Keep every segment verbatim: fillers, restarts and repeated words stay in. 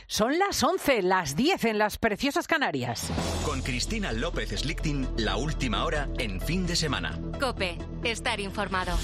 Son las once, las diez en las preciosas Canarias. Con Cristina López Slichting, la última hora en fin de semana. COPE, estar informado.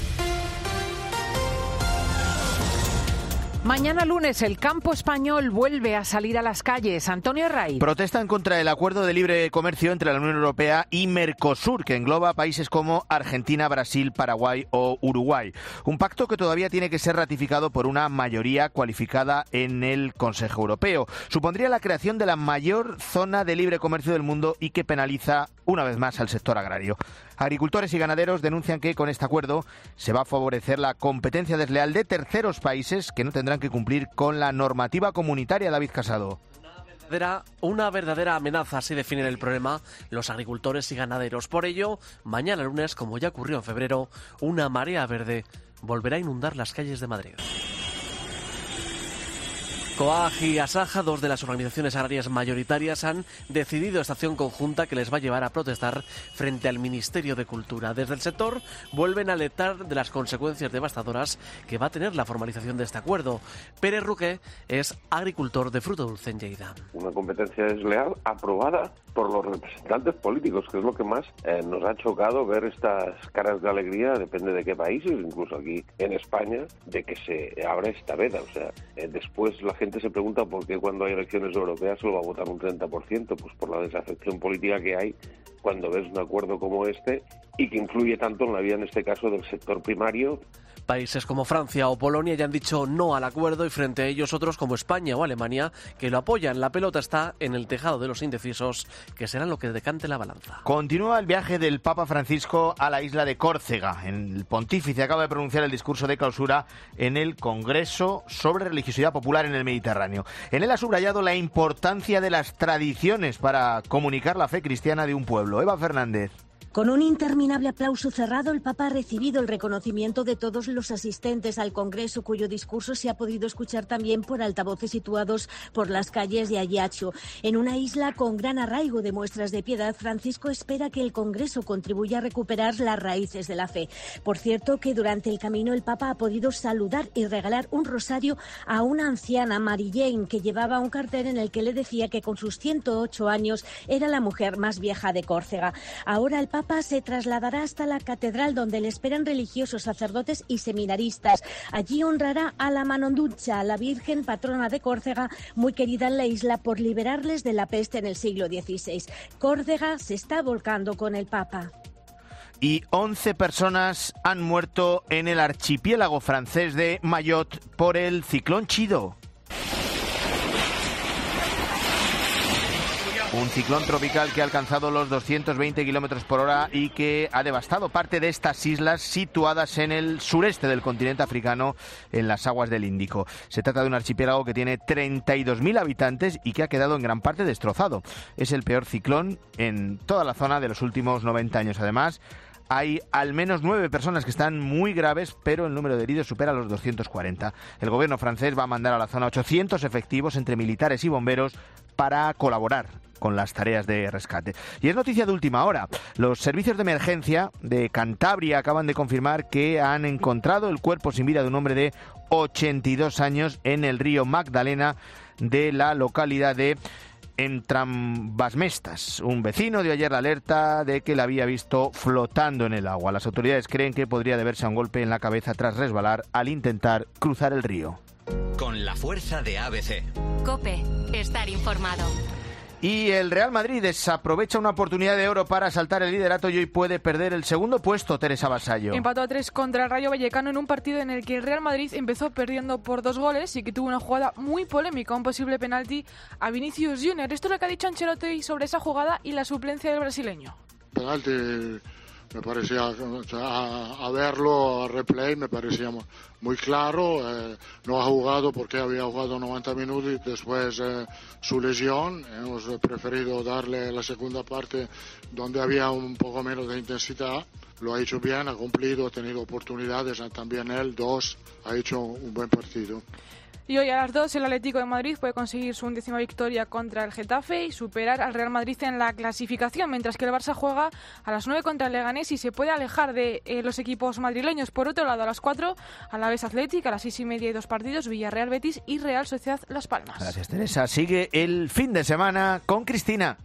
Mañana lunes el campo español vuelve a salir a las calles. Antonio Ray. Protestan contra el acuerdo de libre comercio entre la Unión Europea y Mercosur, que engloba países como Argentina, Brasil, Paraguay o Uruguay. Un pacto que todavía tiene que ser ratificado por una mayoría cualificada en el Consejo Europeo. Supondría la creación de la mayor zona de libre comercio del mundo y que penaliza una vez más al sector agrario. Agricultores y ganaderos denuncian que con este acuerdo se va a favorecer la competencia desleal de terceros países que no tendrán que cumplir con la normativa comunitaria. David Casado. Una, una verdadera amenaza, así definen el problema los agricultores y ganaderos. Por ello, mañana lunes, como ya ocurrió en febrero, una marea verde volverá a inundar las calles de Madrid. COAG y ASAJA, dos de las organizaciones agrarias mayoritarias, han decidido esta acción conjunta que les va a llevar a protestar frente al Ministerio de Cultura. Desde el sector vuelven a alertar de las consecuencias devastadoras que va a tener la formalización de este acuerdo. Pérez Ruque es agricultor de fruto dulce en Lleida. Una competencia desleal aprobada por los representantes políticos, que es lo que más eh, nos ha chocado ver estas caras de alegría, depende de qué países, incluso aquí en España, de que se abra esta veda. O sea, eh, después la gente se pregunta por qué cuando hay elecciones europeas solo va a votar un treinta por ciento, pues por la desafección política que hay cuando ves un acuerdo como este y que influye tanto en la vida, en este caso, del sector primario. Países como Francia o Polonia ya han dicho no al acuerdo y frente a ellos otros como España o Alemania que lo apoyan. La pelota está en el tejado de los indecisos, que serán lo que decante la balanza. Continúa el viaje del Papa Francisco a la isla de Córcega. El pontífice acaba de pronunciar el discurso de clausura en el Congreso sobre Religiosidad Popular en el Mediterráneo. En él ha subrayado la importancia de las tradiciones para comunicar la fe cristiana de un pueblo. Eva Fernández. Con un interminable aplauso cerrado, el Papa ha recibido el reconocimiento de todos los asistentes al Congreso, cuyo discurso se ha podido escuchar también por altavoces situados por las calles de Ajaccio. En una isla con gran arraigo de muestras de piedad, Francisco espera que el Congreso contribuya a recuperar las raíces de la fe. Por cierto, que durante el camino el Papa ha podido saludar y regalar un rosario a una anciana, Mary Jane, que llevaba un cartel en el que le decía que con sus ciento ocho años era la mujer más vieja de Córcega. Ahora el Papa Papa se trasladará hasta la catedral, donde le esperan religiosos, sacerdotes y seminaristas. Allí honrará a la Manonducha, la Virgen patrona de Córcega, muy querida en la isla por liberarles de la peste en el siglo dieciséis. Córcega se está volcando con el Papa. Y once personas han muerto en el archipiélago francés de Mayotte por el ciclón Chido. Un ciclón tropical que ha alcanzado los doscientos veinte kilómetros por hora y que ha devastado parte de estas islas situadas en el sureste del continente africano, en las aguas del Índico. Se trata de un archipiélago que tiene treinta y dos mil habitantes y que ha quedado en gran parte destrozado. Es el peor ciclón en toda la zona de los últimos noventa años. Además, hay al menos nueve personas que están muy graves, pero el número de heridos supera los doscientos cuarenta. El gobierno francés va a mandar a la zona ochocientos efectivos entre militares y bomberos para colaborar con las tareas de rescate. Y es noticia de última hora. Los servicios de emergencia de Cantabria acaban de confirmar que han encontrado el cuerpo sin vida de un hombre de ochenta y dos años en el río Magdalena de la localidad de Entrambasmestas. Un vecino dio ayer la alerta de que la había visto flotando en el agua. Las autoridades creen que podría deberse a un golpe en la cabeza tras resbalar al intentar cruzar el río. Con la fuerza de A B C. COPE, estar informado. Y el Real Madrid desaprovecha una oportunidad de oro para asaltar el liderato y hoy puede perder el segundo puesto, Teresa Vasallo. Empató a tres contra el Rayo Vallecano en un partido en el que el Real Madrid empezó perdiendo por dos goles y que tuvo una jugada muy polémica, un posible penalti a Vinicius Junior. Esto es lo que ha dicho Ancelotti sobre esa jugada y la suplencia del brasileño. Penalti me parecía, o sea, a, a verlo, a replay, me parecía muy claro. Eh, no ha jugado porque había jugado noventa minutos y después eh, su lesión. Hemos preferido darle la segunda parte donde había un poco menos de intensidad. lo ha hecho bien, ha cumplido, ha tenido oportunidades, también él, dos, ha hecho un buen partido. Y hoy a las dos el Atlético de Madrid puede conseguir su undécima victoria contra el Getafe y superar al Real Madrid en la clasificación, mientras que el Barça juega a las nueve contra el Leganés y se puede alejar de eh, los equipos madrileños. Por otro lado, a las cuatro, Alavés Athletic, a las seis y media y dos partidos, Villarreal Betis y Real Sociedad Las Palmas. Gracias, Teresa. Sigue el fin de semana con Cristina.